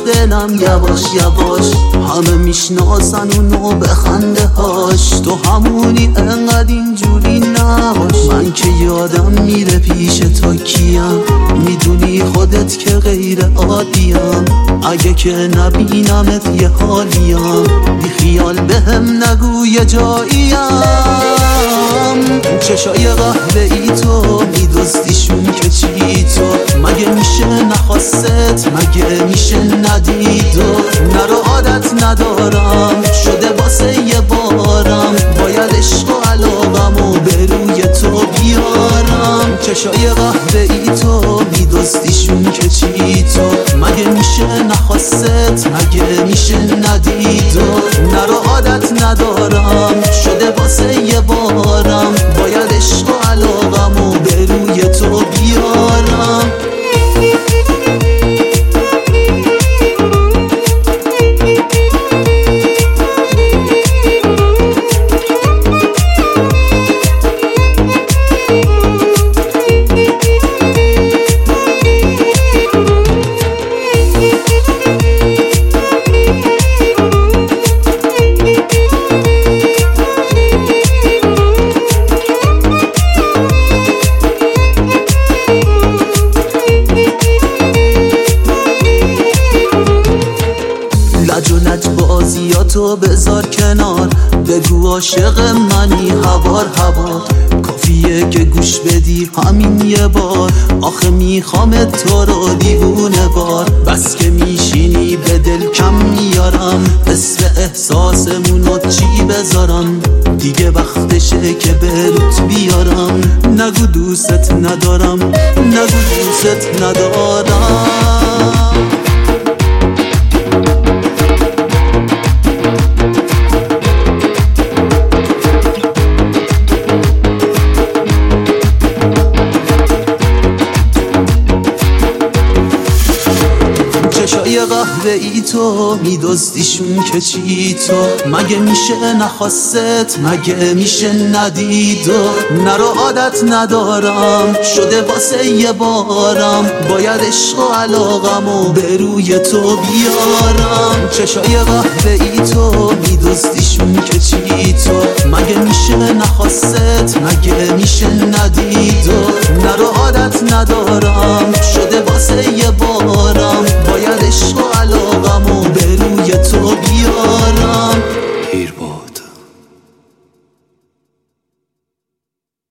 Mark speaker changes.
Speaker 1: خوشگلم یواش یواش همه میشناسن اونو به خنده هاش. تو همونی انقدر اینجوری نباش، من که یادم میره پیش تو کیم، میدونی خودت که غیر عادیم، اگه که نبینمت یه حالیم، بی خیال بهم نگو یه جاییم. چشای قهوه ای تو میدزدیشون که چی تو، مگه میشه نخواست مگه میشه ندید و نرو عادت ندارم شده واسه یه بارم، باید عشق و علاقمو به روی تو بیارم. چشای قهوه ای تو میدزدیشون که چی تو، مگه میشه نخواست مگه میشه ندید و نرو عادت ندارم شده واسه یه بارم، باید عشق و علاقمو به روی تو بیارم. بازیاتو بذار کنار، بگو عاشق منی هوار هوار، کافیه که گوش بدی همین یه بار، آخه میخوام تو رو دیوونه بار، بس که میشینی به دل کم میارم، اسم احساسمونو چی بذارم، دیگه وقتشه که به روت بیارم، نگو دوست ندارم نگو دوست ندارم. چشای قهوه ای تو میدزدیشون که چی تو، مگه میشه نخواست مگه میشه ندید و نرو عادت ندارم شده واسه یه بارم، باید عشق و علاقمو به روی تو بیارم. چشای قهوه ای تو میدزدیشون که چی تو، مگه میشه نخواست مگه میشه ندید و نرو عادت ندارم شده واسه یه بارم، باید عشق و علاقمو